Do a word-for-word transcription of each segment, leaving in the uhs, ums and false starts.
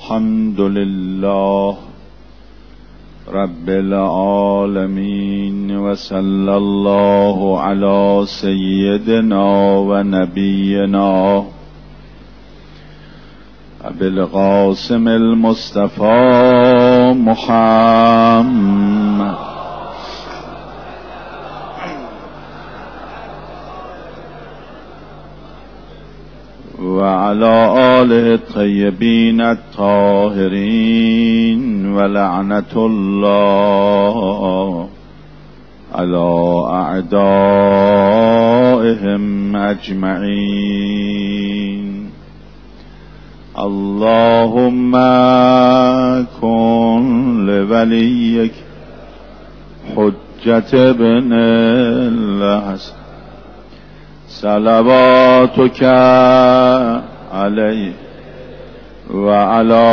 الحمد لله رب العالمين وصلى الله على سيدنا ونبينا أبي القاسم المصطفى محمد وعلى آله الطيبين الطاهرين ولعنة الله على أعدائهم أجمعين. اللهم كن لوليك حجة ابن الحسن صلواتك عليه وعلى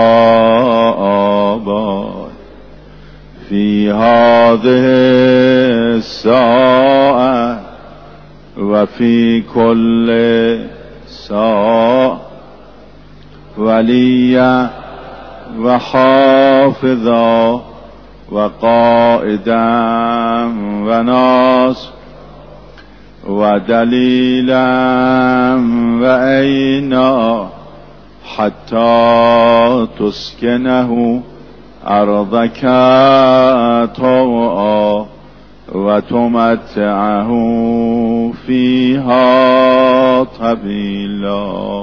آبائه في هذه الساعة وفي كل ساعة وليا وحافظا وقائدا وناصرا ودليلا وعينا حتى تسكنه أرضك طوعا وتمتعه فيها طويلا.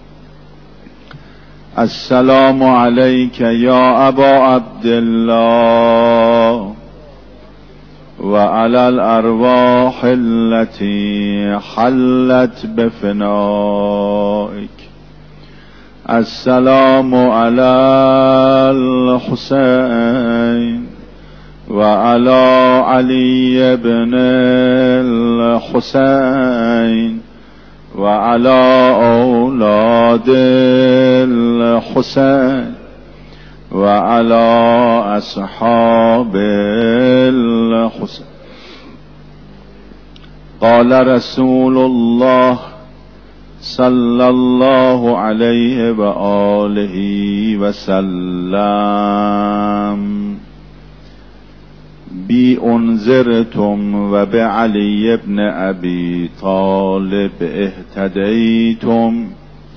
السلام عليك يا أبا عبد الله وعلى الأرواح التي حلت بفنائك. السلام على الحسين وعلى علي بن الحسين وعلى أولاد الحسين وعلى أصحاب الحسين. قال رسول الله صلى الله عليه وآله وسلم: بي أنذرتم وبعلي بن أبي طالب اهتديتم.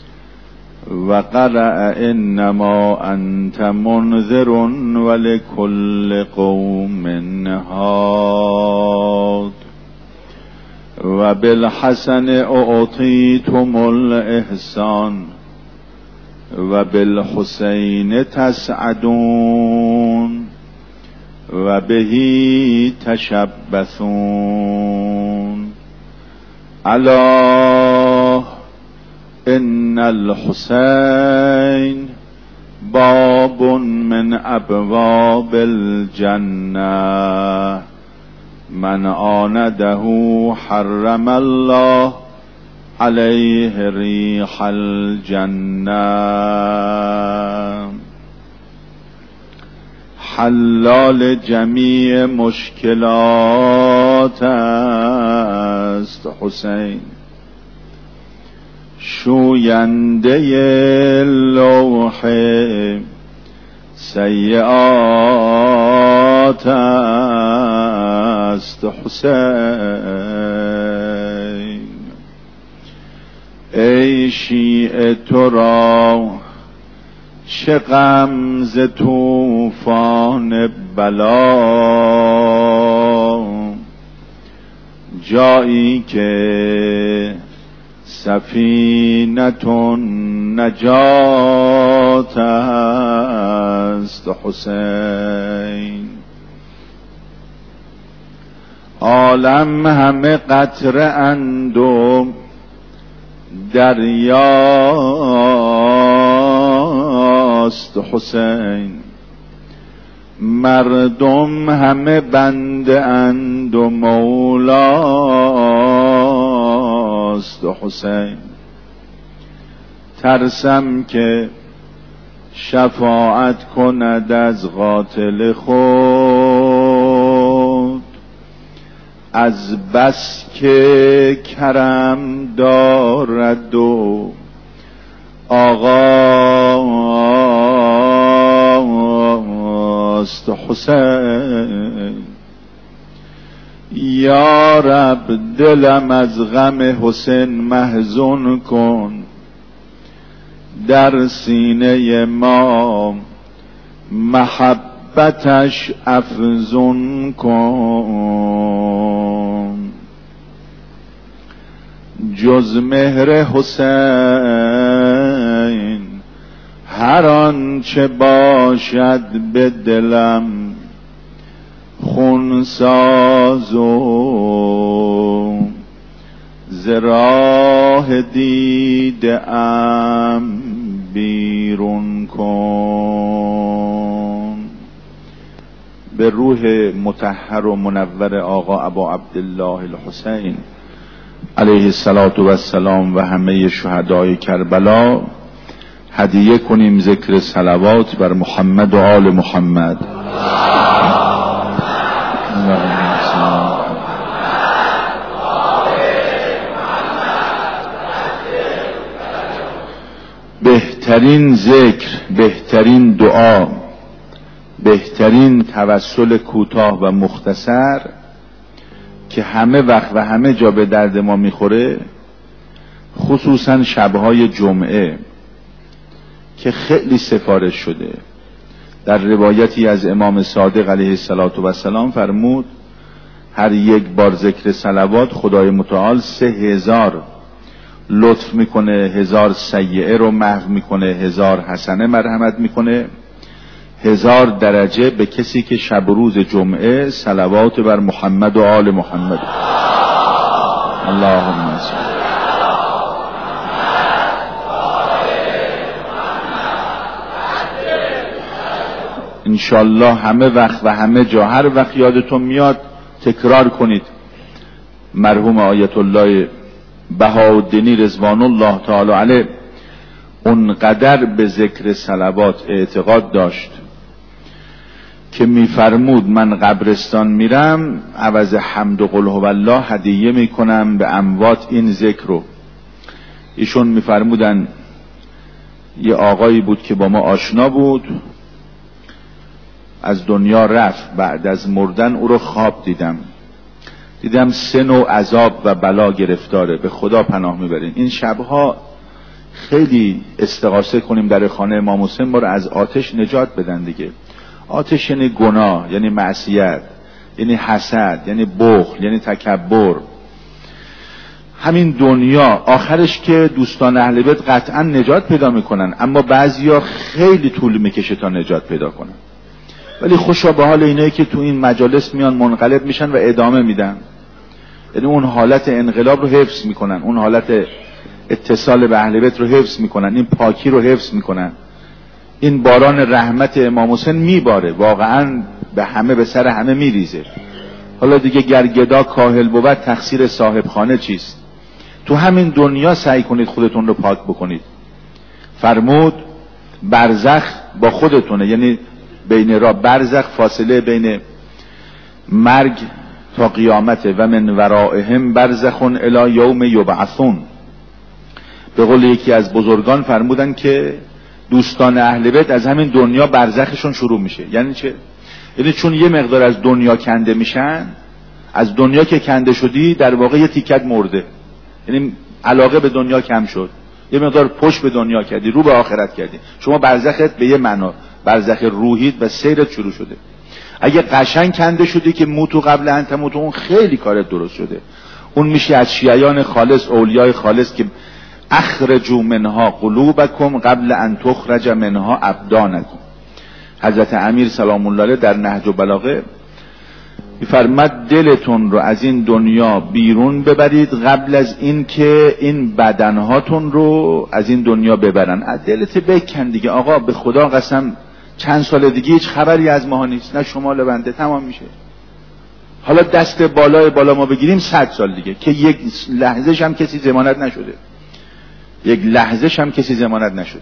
وقرأ: إنما أنت منذر ولكل قوم هاد. وبالحسن أعطيتم الإحسان وبالحسين تسعدون وبه تشبثون. ألا إن الحسين باب من أبواب الجنة، من آنده حرم الله عليه ريح الجنة. حلال جميع مشکلات است حسین، شوینده لوح سیئات است حسین. ای شیعه تو را چه غم ز طوفان بلا، جایی که سفینة نجات است حسین. عالم همه قطره اند و دریاست حسین، مردم همه بنده اند و مولاست حسین. ترسم که شفاعت کند از قاتل خود، از بس که کرم دارد و آقا الحسین. یا رب دلم از غم حسین محزون کن، در سینه ما محبتش افزون کن. جز مهر حسین هر آنچه باشد به دلم خون ساز و ز راه دیده ام بیرون کن. به روح مطهر و منور آقا ابا عبدالله الحسین علیه الصلاة و السلام و همه شهدای کربلا هدیه کنیم ذکر صلوات بر محمد و آل محمد. بهترین ذکر، بهترین دعا، بهترین توسل کوتاه و مختصر که همه وقت و همه جا به درد ما میخوره، خصوصا شبهای جمعه که خیلی سفارش شده. در روایتی از امام صادق علیه السلام فرمود هر یک بار ذکر صلوات خدای متعال سه هزار لطف میکنه، هزار سیئه رو محو میکنه، هزار حسنه مرحمت میکنه، هزار درجه به کسی که شب و روز جمعه صلوات بر محمد و آل محمد. اللهم صل. انشالله همه وقت و همه جا هر وقت یادتون میاد تکرار کنید. مرحوم آیت الله بهاءالدینی رضوان الله تعالی علیه اونقدر به ذکر صلوات اعتقاد داشت که میفرمود من قبرستان میرم عوض حمد و قل هو الله هدیه میکنم به اموات این ذکر رو. ایشون میفرمودن یه آقایی بود که با ما آشنا بود، از دنیا رفت، بعد از مردن او رو خواب دیدم دیدم سه نوع عذاب و بلا گرفتاره، به خدا پناه میبرین. این شبها خیلی استغاثه کنیم در خانه امام حسین ما رو از آتش نجات بدن دیگه. آتش یعنی گناه، یعنی معصیت، یعنی حسد، یعنی بخل، یعنی تکبر. همین دنیا آخرش که دوستان اهل بیت قطعا نجات پیدا میکنن، اما بعضیا خیلی طول میکشه تا نجات پیدا کنن. ولی خوشا به حال اینایی که تو این مجالس میان منقلب میشن و ادامه میدن، یعنی اون حالت انقلاب رو حفظ میکنن، اون حالت اتصال به اهل بیت رو حفظ میکنن، این پاکی رو حفظ میکنن. این باران رحمت امام حسین میباره، واقعا به همه، به سر همه میریزه. حالا دیگه گرگدا کاهل بود تقصیر صاحب خانه چیست؟ تو همین دنیا سعی کنید خودتون رو پاک بکنید. فرمود برزخ با خودتونه، یعنی بین را برزخ فاصله بین مرگ تا قیامت و من ورائهم برزخون الی یوم یبعثون. به قول یکی از بزرگان فرمودن که دوستان اهل بیت از همین دنیا برزخشون شروع میشه. یعنی چه؟ یعنی چون یه مقدار از دنیا کنده میشن، از دنیا که کنده شدی در واقع یه تیکت مرده، یعنی علاقه به دنیا کم شد، یه مقدار پشت به دنیا کردی، رو به آخرت کردی. شما برزخت به یه معنا برزخ روحیت و سیرت شروع شده. اگه قشنگ کنده شدی که موتو قبل ان تموتو، اون خیلی کارت درست شده. اون میشه از شیعیان خالص، اولیای خالص که اخرجوا منها قلوبکم قبل ان تخرج منها ابدانکم. حضرت امیر سلام الله علیه در نهج البلاغه میفرماد دلتون رو از این دنیا بیرون ببرید قبل از این که این بدنهاتون رو از این دنیا ببرن. از دلت بکن دیگه. آقا به خدا قسم چند سال دیگه هیچ خبری از ما نیست، نه شمال بنده، تمام میشه. حالا دست بالای بالا ما بگیریم صد سال دیگه که یک لحظهش هم کسی ضمانت نشده، یک لحظهش هم کسی ضمانت نشد،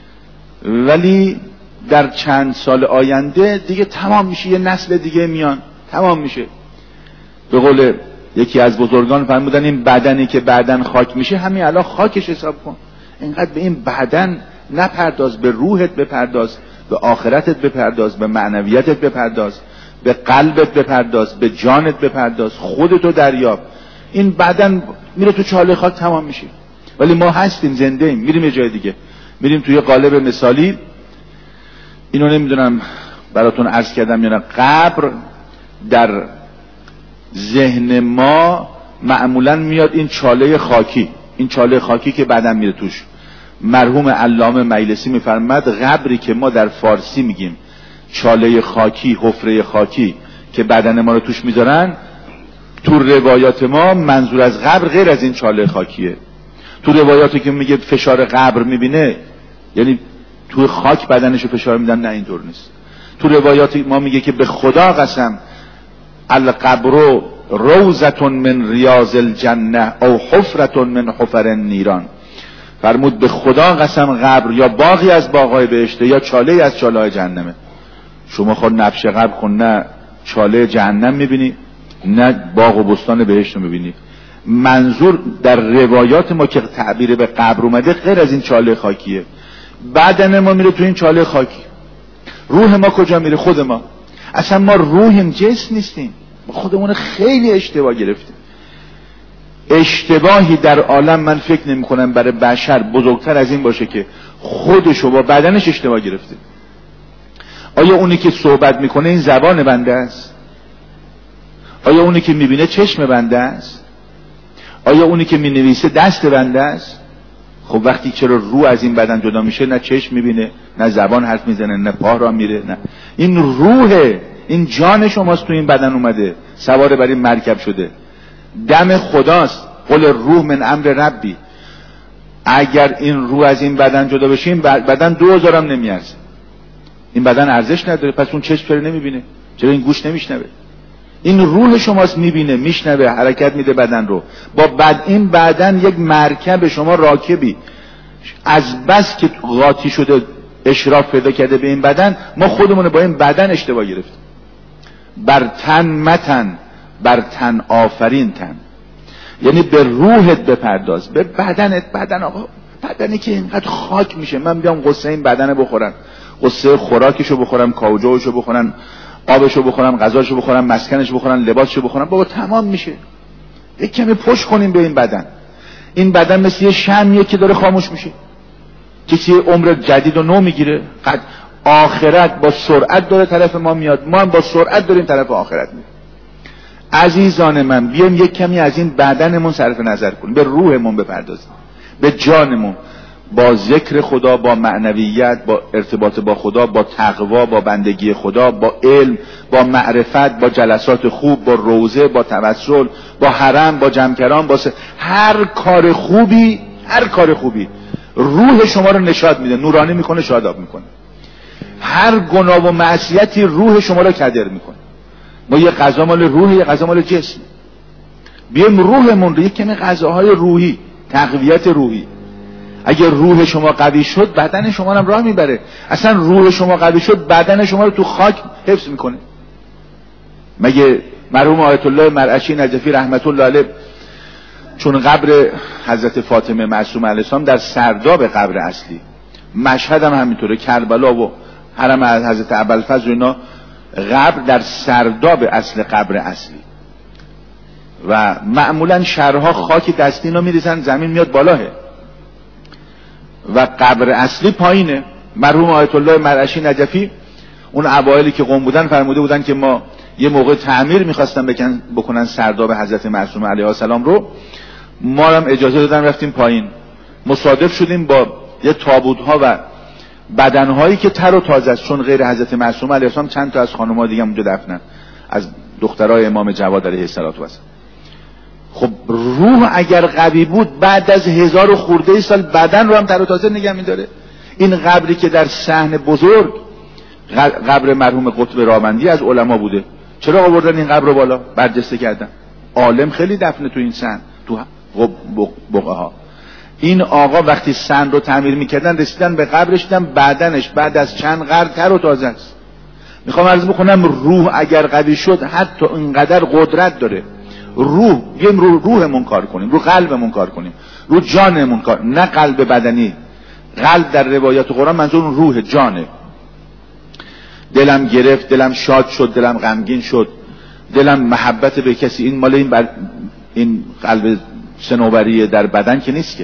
ولی در چند سال آینده دیگه تمام میشه، یه نسل دیگه میان، تمام میشه. به قول یکی از بزرگان فرمودن این بدنی که بعدن خاک میشه همین الان خاکش حساب کن. اینقدر به این بدن نپرداز، به روحت بپرداز، به آخرتت بپرداز، به معنویتت بپرداز، به قلبت بپرداز، به جانت بپرداز، خودتو دریاب. این بعدن میره تو چاله خاک تمام میشه. ولی ما هستیم، زنده ایم، میریم یه جای دیگه، میریم توی قالب مثالی. اینو نمیدونم براتون عرض کردم یا نه، قبر در ذهن ما معمولا میاد این چاله خاکی، این چاله خاکی که بعدم میره توش. مرحوم علامه مجلسی میفرماد قبری که ما در فارسی میگیم چاله خاکی، حفره خاکی که بدن ما رو توش میذارن، تو روایات ما منظور از قبر غیر از این چاله خاکیه. تو روایاتی که میگه فشار قبر میبینه یعنی تو خاک بدنشو فشار میدن، نه اینطور نیست. تو روایاتی ما میگه که به خدا قسم القبر روضة من ریاض الجنه او حفرة من حفر النیران. فرمود به خدا قسم قبر یا باغی از باغهای بهشته یا چاله از چاله‌های جهنمه. شما خود نبش قبر کن، نه چاله جهنم میبینی نه باغ و بستان بهشت رو میبینی. منظور در روایات ما که تعبیر به قبر اومده غیر از این چاله خاکیه. بدن ما میره تو این چاله خاکی. روح ما کجا میره؟ خود ما. اصلا ما روحیم، جسم نیستیم. ما خودمون خیلی اشتباه گرفتیم. اشتباهی در عالم من فکر نمی کنم برای بشر بزرگتر از این باشه که خودشو با بدنش اشتباه گرفته. آیا اونی که صحبت میکنه این زبان بنده است؟ آیا اونی که میبینه چشم بنده است؟ آیا اونی که مینویسه دست بنده است؟ خب وقتی چرا روح از این بدن جدا میشه، نه چشم میبینه، نه زبان حرف میزنه، نه پا را میره، نه. این روحه، این جان شماست تو این بدن اومده، سوار بر این مرکب شده. دم خداست. قل روح من امر ربی. اگر این روح از این بدن جدا بشه این بدن دو هزارم نمیارزه. این بدن ارزش نداره. پس اون چشم چرا نمیبینه؟ چرا این گوش نمیشنوه؟ این روح شماست، میبینه، میشنوه، حرکت میده بدن رو. با بد این بدن یک مرکب، شما راکبی. از بس که قاطی شده اشراف پیدا کرده به این بدن، ما خودمون با این بدن اشتباه گرفتیم. بر تن متن، بر تن آفرین تن. یعنی به روحت بپرداز، به بدنت. بدن آقا، بدنی که اینقدر خاک میشه. من بیام قصه این بدن بخورم، قصه خوراکشو بخورم، کاوجوشو بخورم، آبشو بخورم، غذاشو بخورم، مسکنشو بخورم، لباسشو بخورم، بابا تمام میشه. یک کمی پشت کنیم به این بدن. این بدن مثل یه شمعیه که داره خاموش میشه. کسی عمر جدید و نو میگیره. قد آخرت با سرعت داره طرف ما میاد، ما هم با سرعت داریم طرف آخرت میاد. عزیزان من، بیایم یک کمی از این بدنمون صرف نظر کنیم، به روحمون بپردازیم، به جانمون، با ذکر خدا، با معنویت، با ارتباط با خدا، با تقوا، با بندگی خدا، با علم، با معرفت، با جلسات خوب، با روزه، با توسل، با حرم، با جمکران، با س... هر کار خوبی، هر کار خوبی روح شما رو نشاط میده، نورانی میکنه، شاداب میکنه. هر گناه و معصیتی روح شما رو کدر میکنه. ما یه غذا مال روح، یه غذا مال جسم. بیایم روحمون رو، یک کمی غذاهای روحی، تقویت روحی. اگر روح شما قوی شد، بدن شما هم راه میبره. اصلا روح شما قوی شد، بدن شما رو تو خاک حفظ میکنه. مگه مرحوم آیت الله مرعشی نجفی رحمت الله علیه چون قبر حضرت فاطمه معصومه علیه السلام در سرداب قبر اصلی، مشهد هم همینطوره، کربلا و حرم حضرت ابوالفضل و اینا، قبر در سرداب اصل قبر اصلی. و معمولا شهرها خاک دستی اینا میریزن، زمین میاد بالاه و قبر اصلی پایینه. مرحوم آیت الله مرعشی نجفی اون اوایلی که قم بودن فرموده بودن که ما یه موقع تعمیر میخواستن بکن بکنن سرداب حضرت معصومه علیه السلام رو، ما هم اجازه دادن رفتیم پایین. مصادف شدیم با یه تابوت‌ها و بدنهایی که تر و تازه است، چون غیر حضرت معصومه علیه السلام چند تا از خانم‌ها دیگه اونجا دفنن، از دخترای امام جواد علیه السلام. خب روح اگر قوی بود، بعد از هزار و خورده سال بدن رو هم تر و تازه نگه می‌داره. این قبری که در صحن بزرگ، قبر مرحوم قطب راوندی از علما بوده، چرا آوردن این قبر رو بالا برجسته کردن؟ عالم خیلی دفنه تو این صحن، تو بقعه ها. این آقا وقتی صحن رو تعمیر میکردن رسیدن به قبرش، دیدن بدنش بعد از چند قرن تر و تازه است. میخوام عرض بکنم روح اگر قوی شد حتی اینقدر قدرت داره. روح، بیایم رو روحمون کار کنیم، رو قلبمون کار کنیم، رو جانمون کار، نه قلب بدنی، قلب در روایات قرآن منظور اون روح، جانه. دلم گرفت، دلم شاد شد، دلم غمگین شد، دلم محبت به کسی، این مال این, بر... این قلب صنوبری در بدن که نیست که.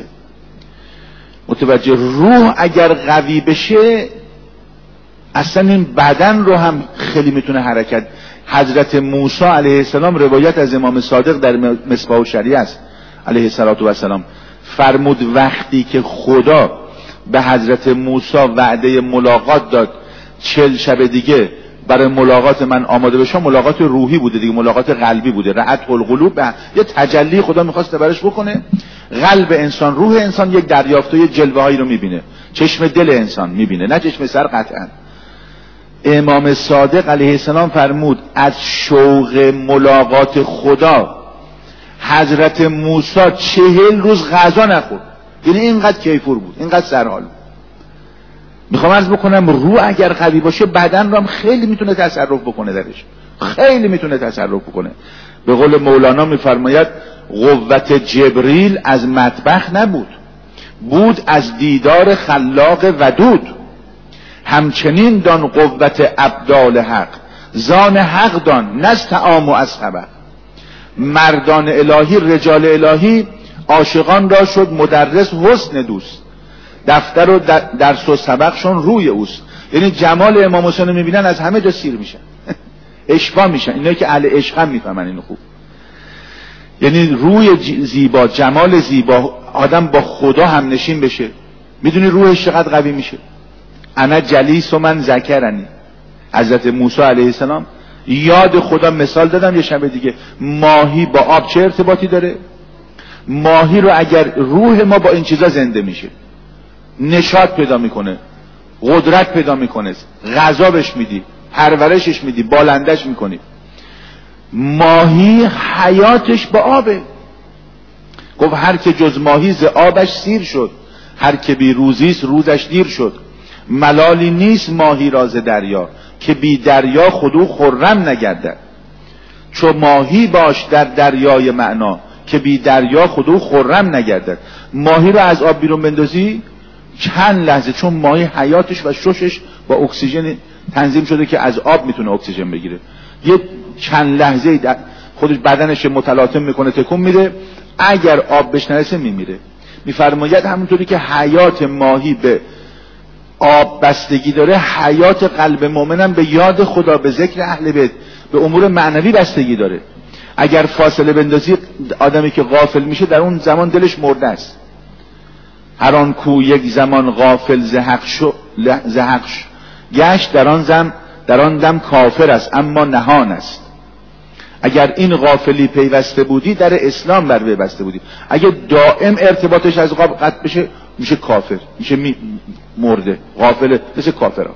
متوجه؟ روح اگر قوی بشه اصلا این بدن رو هم خیلی میتونه حرکت. حضرت موسی علیه السلام، روایت از امام صادق در مصباح الشریعه است علیه السلام، فرمود وقتی که خدا به حضرت موسی وعده ملاقات داد چل شب دیگه برای ملاقات من آماده بشم، ملاقات روحی بوده دیگه، ملاقات قلبی بوده. رعت القلوب، یه تجلی خدا میخواست برش بکنه. قلب انسان، روح انسان یک دریافت و یک جلوه هایی رو میبینه، چشم دل انسان میبینه، نه چشم سر قطعا. امام صادق علیه السلام فرمود از شوق ملاقات خدا حضرت موسی چهل روز غذا نخورد. یعنی اینقدر کیفور بود، اینقدر سرحال. میخوام عرض بکنم روح اگر قوی باشه بدن رو هم خیلی میتونه تصرف بکنه درش، خیلی میتونه تصرف بکنه. به قول مولانا میفرماید قوت جبریل از مطبخ نبود، بود از دیدار خلاق ودود. همچنین دان قوت ابدال حق، زان حق دان نز طعام و از خبر. مردان الهی، رجال الهی، عاشقان را شد مدرس حسن دوست، دفتر و درس و سبقشون روی اوست. یعنی جمال امام حسین میبینن از همه جا سیر میشن اشقا میشن. اینایی که اهل عشق هم میفهمن اینو خوب. یعنی روی زیبا، جمال زیبا، آدم با خدا هم نشین بشه. میدونی روحش چقدر قوی میشه؟ انا جلیس و من ذکرنی. حضرت موسی علیه السلام یاد خدا مثال دادم. یه شب دیگه ماهی با آب چه ارتباطی داره؟ ماهی رو اگر روح ما با این چیزا زنده میشه، نشاط پیدا میکنه، قدرت پیدا میکنه، غذا بهش میدی، پرورشش میدی، بالندش میکنی. ماهی حیاتش با آبه. گفت هر که جز ماهی ز آبش سیر شد، هر که بی روزیست روزش دیر شد. ملالی نیست ماهی راز دریا، که بی دریا خودو خرم نگردد. چو ماهی باش در دریای معنا، که بی دریا خودو خرم نگردد. ماهی رو از آب بیرون بندازی چند لحظه، چون ماهی حیاتش و ششش با اکسیژن تنظیم شده که از آب میتونه اکسیژن بگیره. یه چند لحظه خودش بدنش متلاطم میکنه، تکون میده، اگر آب بهش نرسه میمیره. میفرماید همونطوری که حیات ماهی به آب بستگی داره، حیات قلب مؤمنم به یاد خدا، به ذکر اهل بیت، به امور معنوی بستگی داره. اگر فاصله بندازی، آدمی که غافل میشه در اون زمان دلش مرده است. هر آن کو یک زمان غافل زحق شو زحق گشت، در آن زم در آن دم کافر است اما نهان است. اگر این غافلی پیوسته بودی در اسلام بر وی بسته بودی. اگه دائم ارتباطش از قاب قطع بشه میشه کافر، میشه می مرده، غافله، مثل کافرها.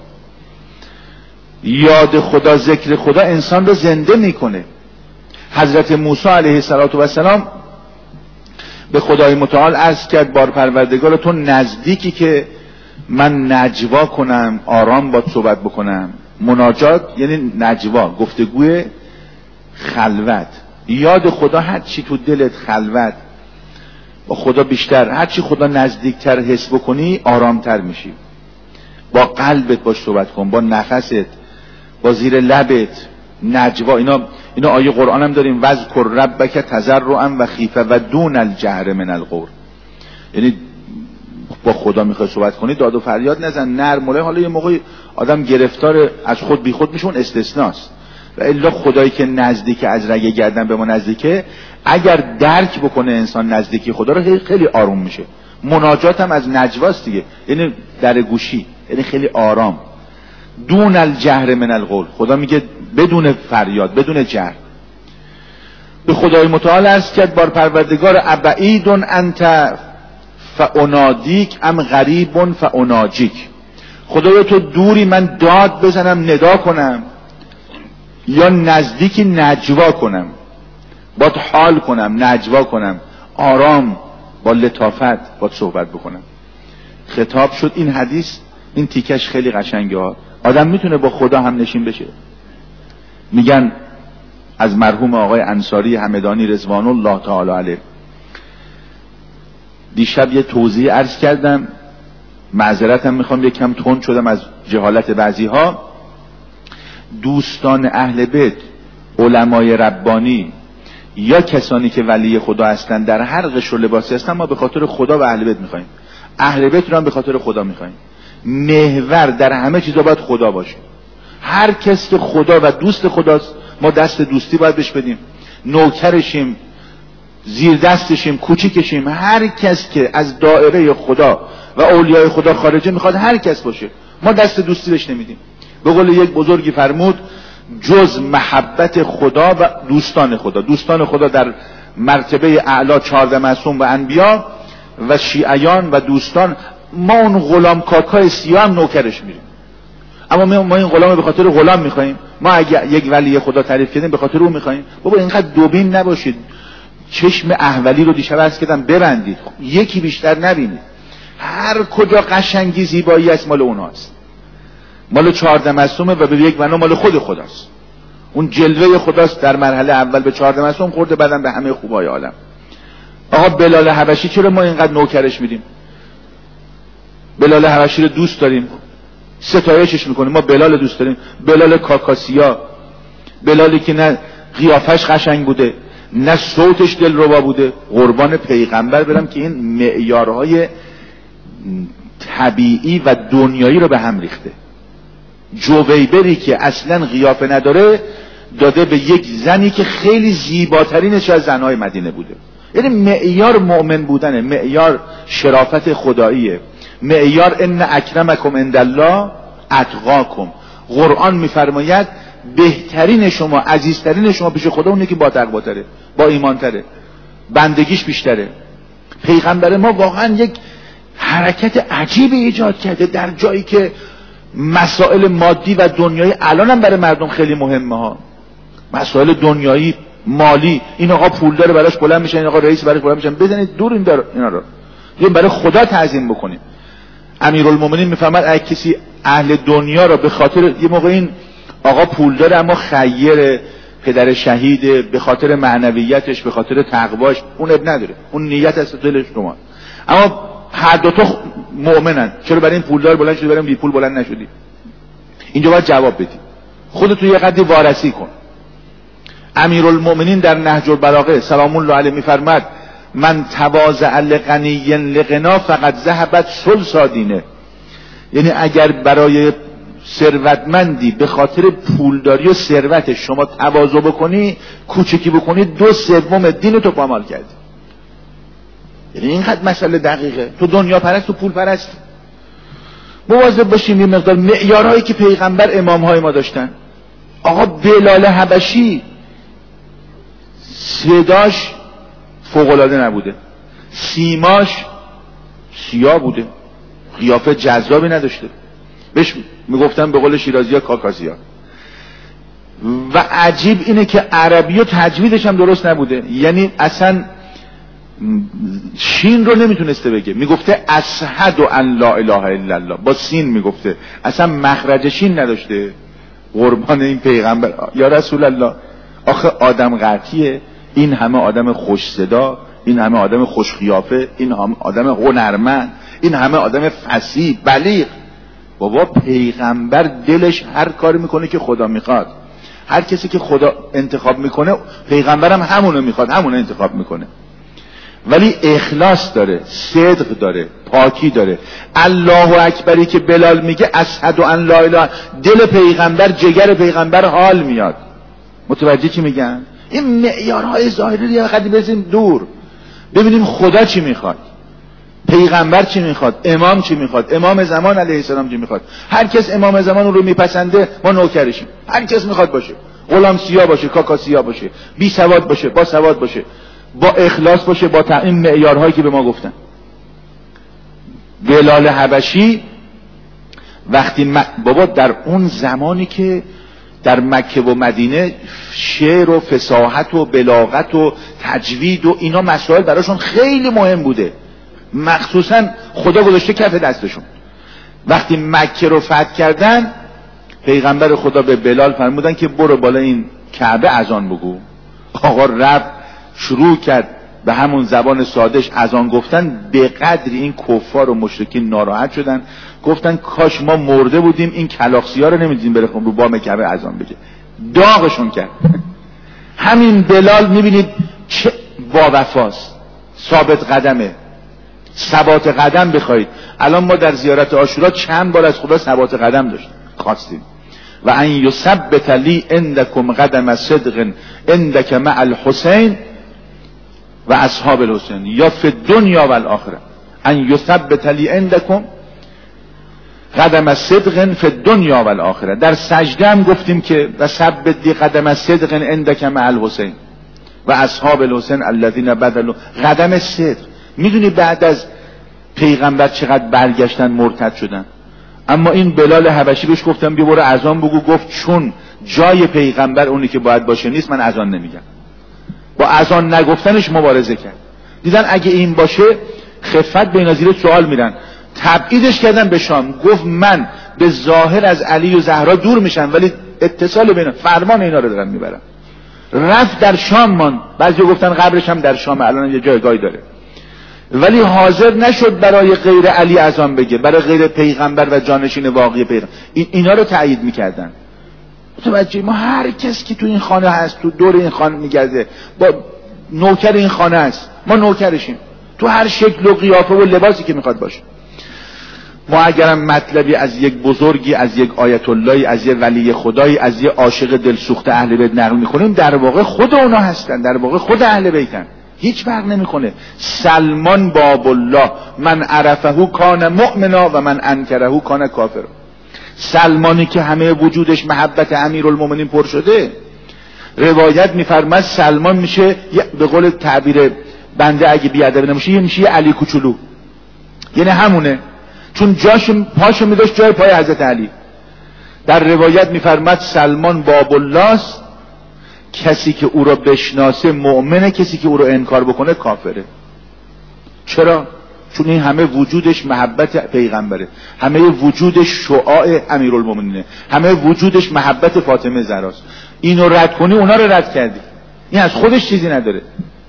یاد خدا، ذکر خدا انسان رو زنده میکنه. حضرت موسی علیه السلام به خدای متعال عرض کرد بار پروردگار تو نزدیکی که من نجوا کنم، آرام با صحبت بکنم. مناجات یعنی نجوا، گفتگوی خلوت. یاد خدا هر چی تو دلت خلوت با خدا بیشتر، هر چی خدا نزدیکتر حس بکنی آرامتر میشی. با قلبت باش صحبت کن، با نفست، با زیر لبت. نجوا اینا اینا آیه قرآن هم داریم، وذکر ربک تضرعا و خیفه و دون الجهر من القول. یعنی با خدا میخوای صحبت کنی داد و فریاد نزن، نرماله. حالا یه موقعی آدم گرفتار از خود بی خود میشه، اون استثناست. و الا خدایی که نزدیک، از رگ گردن به ما نزدیکه، اگر درک بکنه انسان نزدیکی خدا رو خیلی آروم میشه. مناجات هم از نجواست دیگه، یعنی در گوشی، یعنی خیلی آرام. دون الجهر من القول، خدا میگه بدون فریاد، بدون جهر. به خدای متعال عرض کرد بار پروردگار ابعیدون انت فانادیک ام غریبون فاناجیک. خدایا تو دوری من داد بزنم ندا کنم، یا نزدیکی نجوا کنم، با حال کنم، نجوا کنم، آرام با لطافت با صحبت بکنم. خطاب شد. این حدیث، این تیکش خیلی قشنگه ها. آدم میتونه با خدا هم نشین بشه. میگن از مرحوم آقای انصاری همدانی رضوان الله تعالی علیه، دیشب یه توضیح عرض کردم. معذرتم میخوام یک کم تند شدم از جهالت بعضی ها، دوستان اهل بیت، علمای ربانی یا کسانی که ولی خدا هستن در هر قشر و لباسی هستن، ما به خاطر خدا و اهل بیت میخوایم، اهل بیت رو هم به خاطر خدا میخوایم. محور در همه چیزا باید خدا باشه. هر کس که خدا و دوست خداست ما دست دوستی باید بهش بدیم، نوکرشیم، زیر دستشیم، کوچیکشیم. هر کس که از دایره خدا و اولیای خدا خارجه میخواد هر کس باشه، ما دست دوستی بهش نمیدیم. به قول یک بزرگی فرمود جز محبت خدا و دوستان خدا، دوستان خدا در مرتبه اعلا چهارده معصوم و انبیا و شیعیان و دوستان، ما اون غلام کاکای سیاه هم نوکرش میریم. اما ما این غلام به خاطر غلام میخوایم، ما اگه یک ولی خدا تعریف کردیم به خاطر اون میخوایم. بابا اینقدر دوبین نباشید، چشم احولی رو دیشب عرض کردم ببندید، یکی بیشتر نبینید. هر کجا قشنگی زیبایی است مال اوناست، مال چهارده معصومه و به یک معنا مال خود خداست. اون جلوه خداست در مرحله اول به چهارده معصوم خورده، بعدم به همه خوبای عالم. آقا بلال حبشی چرا ما اینقدر نوکرش میدیم؟ بلال حبشی رو دوست داریم، ستایشش میکنیم، ما بلال دوست داریم. بلال کاکاسیا، بلالی که نه قیافش قشنگ بوده نه صوتش دلربا بوده، قربان پیغمبر برم که این معیارهای طبیعی و دنیایی رو به هم ریخته. جویبری که اصلا قیافه نداره داده به یک زنی که خیلی زیباترینش از زنهای مدینه بوده. یعنی معیار مؤمن بودنه، معیار شرافت خداییه، معیار ان اکرمکم عندالله اتقاکم. قرآن میفرماید بهترین شما، عزیزترین شما پیش خدا اونه که با تقواتره، با ایمانتره، بندگیش بیشتره. پیغمبر ما واقعا یک حرکت عجیبی ایجاد کرده در جایی که مسائل مادی و دنیایی الان هم برای مردم خیلی مهمه ها. مسائل دنیایی مالی، این آقا پول داره براش بلند میشن، این آقا رئیس براش بلند میشن، بزنید دور این دار اینا رو، یه برای خدا تعظیم بکنیم. امیرالمومنین میفهمد اگه کسی اهل دنیا رو به خاطر یه موقع این آقا پول داره اما خیر، پدر شهیده، به خاطر معنویتش، به خاطر تقواش، اون اب نداره، اون نیت از دلش شما. اما هر دو تا مؤمنن، چرا برای این پولدار بلند شدی برای این بی پول بلند نشدی؟ اینجا باید جواب بدی، خودت یه قدری وارسی کن. امیرالمومنین در نهج البلاغه سلام الله علیه میفرماد من تواضع لغنی لغنا فقط ذهبت ثلث دینه. یعنی اگر برای ثروتمندی به خاطر پولداری و ثروت شما تواضع بکنی، کوچکی بکنی، دو سوم دین تو پامال کردی. یعنی اینقدر مسئله دقیقه. تو دنیا پرست، تو پول پرست. مواظب باشیم یه مقدار معیارهایی که پیغمبر امامهای ما داشتن. آقا بلال حبشی صداش فوق‌العاده نبوده، سیماش سیاه بوده، قیافه جذابی نداشته، بهش میگفتن به قول شیرازی‌ها کاکاسیا. و عجیب اینه که عربی و تجویدش هم درست نبوده، یعنی اصلا شین رو نمیتونسته بگه، میگفته اشهد ان لا اله الا الله، با سین میگفته، اصلا مخرج شین نداشته. قربان این پیغمبر یا رسول الله. آخه آدم قطعیه، این همه آدم خوش صدا، این همه آدم خوش خیافه، این همه آدم هنرمند، این همه آدم فصیح بلیغ. بابا پیغمبر دلش هر کاری میکنه که خدا میخواد. هر کسی که خدا انتخاب میکنه پیغمبرم همونو میخواد، همونو انتخاب میکنه. ولی اخلاص داره، صدق داره، پاکی داره. الله اکبری که بلال میگه اشهد ان لا اله، دل پیغمبر، جگر پیغمبر حال میاد. متوجه چی میگن؟ این معیارهای ظاهری رو یه وقتی بزنیم دور، ببینیم خدا چی میخواد، پیغمبر چی میخواد، امام چی میخواد، امام زمان علیه السلام چی میخواد. هر کس امام زمان اون رو میپسنده ما نوکرشیم. هر کس میخواد باشه، غلام سیاه باشه، کاکا سیاه باشه، بی سواد باشه، با سواد باشه، با اخلاص باشه، با این معیارهایی که به ما گفتن. بلال حبشی وقتی م... بابا در اون زمانی که در مکه و مدینه شعر و فصاحت و بلاغت و تجوید و اینا مسائل براشون خیلی مهم بوده، مخصوصا خدا گذاشته کف دستشون. وقتی مکه رو فتح کردن پیغمبر خدا به بلال فرمودن که برو بالا این کعبه اذان بگو. آقا رفت شروع کرد به همون زبان سادهش اذان گفتن، به قدری این کفار و مشرکین ناراحت شدن، گفتن کاش ما مرده بودیم این کلاغسیا رو نمیدیم بره رو بام کعبه اذان بگه. داغشون کرد. همین بلال میبینید چه با وفاست، ثابت قدمه. ثبات قدم بخواید، الان ما در زیارت عاشورا چند بار از خدا ثبات قدم داشتیم خواستیم. و ان یثبت لی عندکم قدم صدق عندک مع الحسین و اصحاب الحسین یا فی الدنیا و الاخره. ان یثبت لی عندکم قدم صدق فی الدنیا و الاخره. در سجده هم گفتیم که و ثبت لی قدم صدق عندک مع الحسین و اصحاب الحسین الذین بدلوا. قدم صدق. میدونی بعد از پیغمبر چقدر برگشتن مرتد شدن؟ اما این بلال حبشی بهش گفتم بیا برو اذان بگو، گفت چون جای پیغمبر اونی که باید باشه نیست من اذان نمیگم. با اذان نگفتنش مبارزه کرد. دیدن اگه این باشه خفت به نظیر سوال میرن، تبعیدش کردن به شام. گفت من به ظاهر از علی و زهرا دور میشن ولی اتصال بین فرمان اینا رو دارن میبرن. رفت در شام مان، بعضی گفتن قبرش هم در شام، الان یه جایگاهی داره، ولی حاضر نشد برای غیر علی اذان بگه، برای غیر پیغمبر و جانشین واقعی پیغمبر. این اینا رو تایید میکردن. متوجه؟ ما هر کس که تو این خانه هست، تو دور این خانه میگرده، با نوکر این خانه هست، ما نوکرشیم تو هر شکل و قیافه و لباسی که میخواد باشه. ما اگرم مطلبی از یک بزرگی، از یک آیت اللهی، از یک ولی خدایی، از یک عاشق دلسوخت اهل بیت نقل میکنیم، در واقع خود اونا هستن، در واقع خود اهل بیتن. هیچ فرق نمیکنه. سلمان باب الله من عرفه کان مؤمنا و من انکره کان کافر. سلمانی که همه وجودش محبت امیرالمومنین پر شده، روایت میفرماد سلمان میشه به قول تعبیر بنده اگه بیادبی نمیشه یه میشه یه علی کوچولو، یعنی همونه، چون جاش پاشو میداشت جای پای حضرت علی. در روایت میفرماد سلمان باب الله است، کسی که او را بشناسه مؤمنه، کسی که او را انکار بکنه کافره. چرا؟ چون این همه وجودش محبت پیغمبره، همه وجودش شعاع امیرالمومنینه، همه وجودش محبت فاطمه زهراست. اینو رد کنی اونا رو رد کردی. این از خودش چیزی نداره.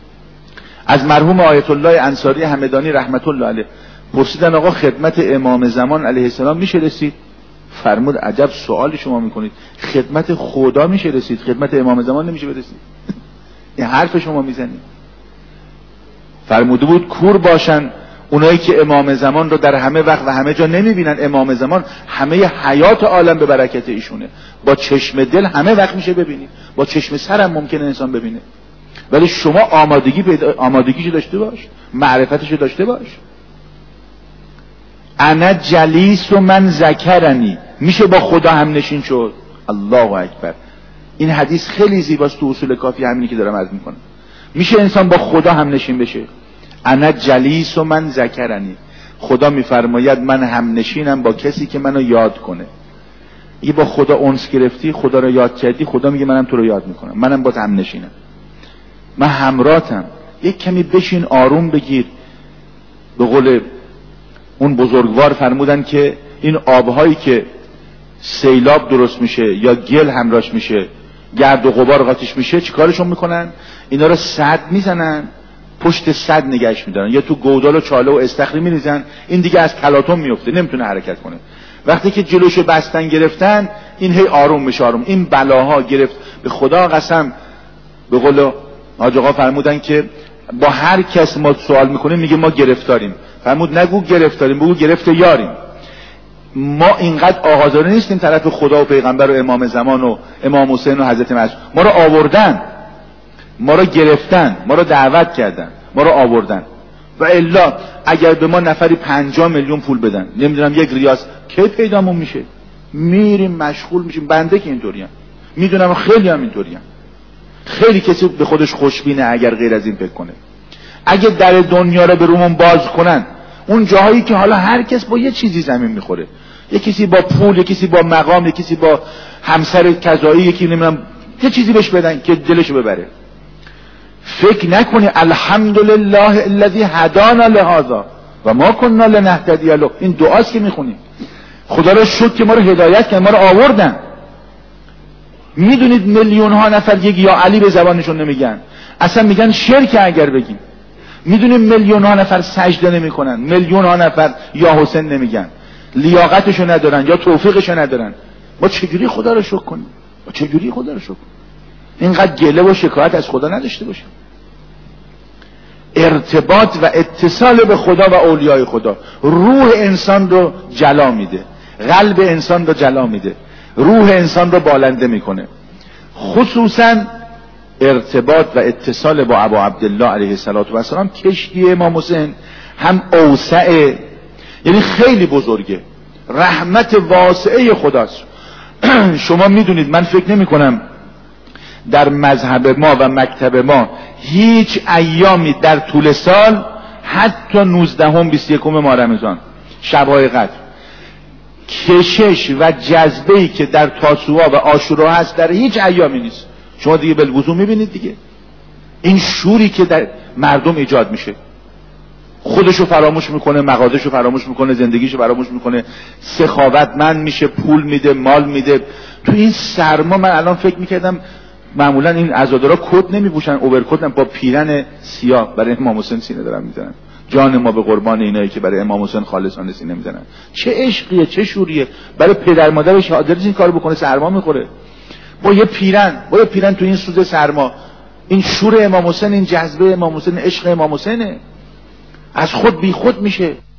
از مرحوم آیت الله انصاری همدانی رحمت الله علیه پرسیدن آقا خدمت امام زمان علیه السلام میشه رسید؟ فرمود عجب سوالی شما میکنید، خدمت خدا میشه رسید، خدمت امام زمان نمیشه برسید. این حرف شما میزنید. فرموده بود کور باشن اونایی که امام زمان رو در همه وقت و همه جا نمیبینن. امام زمان همه حیات عالم به برکت ایشونه، با چشم دل همه وقت میشه ببینید، با چشم سر هم ممکنه انسان ببینه، ولی شما آمادگی پیدا... آمادگیشو داشته باش، معرفتشو داشته باش. انا جلیس و من ذکرنی، میشه با خدا هم نشین شد. الله اکبر. این حدیث خیلی زیباست، تو اصول کافی همینی که دارم عرض میکنم. میشه انسان با خدا هم نشین بشه. انا جلیس و من ذکرنی، خدا میفرماید من هم نشینم با کسی که منو یاد کنه. ای با خدا انس گرفتی، خدا رو یاد کردی، خدا میگه منم تو رو یاد میکنم، منم با هم نشینم، من همراهتم. یک کمی بشین آروم بگیر. به قول اون بزرگوار فرمودن که این آبهایی که سیلاب درست میشه یا گل همراهش میشه، گرد و غبار قاطیش میشه، چیکارشون میکنن؟ اینا رو سد میزنن، پشت سد نگهش میدارن، یا تو گودال و چاله و استخری میریزن، این دیگه از تلاطم میفته، نمیتونه حرکت کنه. وقتی که جلوشو بستن گرفتن، این هی آروم میشه آروم. این بلاها گرفت. به خدا قسم، به قول حاج آقا فرمودن که با هر کس ما سوال میکنیم میگه ما گرفتاریم. فرمود نگو گرفتاریم، بگو گرفته یاریم. ما اینقدر آغازانه نیستیم طرف خدا و پیغمبر و امام زمان و امام حسین و حضرت معصوم. ما رو آوردن، ما رو گرفتن، ما رو دعوت کردن، ما رو آوردن. و الا اگر به ما نفری پنجاه میلیون پول بدن، نمیدونم یک ریاض، کی پیدامون میشه؟ میریم مشغول میشیم. بنده که اینطوریم، میدونم خیلی هم اینطوریم. خیلی کسی به خودش خوشبینه اگر غیر از این فکر کنه. اگه در دنیا رو به رومون باز کنن، اون جاهایی که حالا هر کس با یه چیزی زمین میخوره، یکی کسی با پول، یکی کسی با مقام، یکی کسی با همسر کذایی، یکی نمیدونم یه چیزی بهش بدن که دلشو ببره. فکر نکنی الحمدلله الذی هدانا لهذا و ما کنا لنهتدی له. این دعاست که میخونیم. خدا را شکر که ما رو هدایت کرد، ما رو آوردن. میدونید میلیون ها نفر یک یا علی به زبانشون نمیگن، اصلا میگن شرک اگر بگیم. میدونیم میلیون ها نفر سجده نمیکنن، میلیون ها نفر یا حسین نمیگن، لیاقتشو ندارن یا توفیقشو ندارن. ما چجوری خدا رو شکر کنیم؟ ما چجوری خدا رو شکر کنیم؟ اینقدر گله و شکایت از خدا نداشته باشیم. ارتباط و اتصال به خدا و اولیای خدا روح انسان رو جلا میده، قلب انسان رو جلا میده، روح انسان رو بالنده میکنه. خصوصا ارتباط و اتصال با ابا عبدالله علیه السلام. کشتی امام حسین هم اوسعه، یعنی خیلی بزرگه، رحمت واسعه خداست. شما میدونید، من فکر نمی کنم در مذهب ما و مکتب ما هیچ ایامی در طول سال، حتی نوزدهم بیست و یکم ماه رمضان، شبهای قدر، کشش و جذبه‌ای که در تاسوعا و عاشورا هست در هیچ ایامی نیست. شما دیگه بالوضوع میبینید دیگه این شوری که در مردم ایجاد میشه، خودشو فراموش میکنه، مغازهشو فراموش میکنه، زندگیشو فراموش میکنه، سخاوتمند میشه، پول میده، مال میده. تو این سرما من الان فکر میکردم معمولا این عزادارا کت نمیپوشن، اوورکت، با پیرن سیاه برای امام حسین سینه دارن میزنن. جان ما به قربان اینایی که برای امام حسین خالصانه سینه میزنن. چه عشقیه، چه شوریه. برای پدر مادرش حاضر این کارو بکنه، سرما میخوره، با یه پیرن با یه پیرن تو این سوز سرما. این شور امام حسین، این جذبه امام حسین، عشق امام حسینه، از خود بی خود میشه.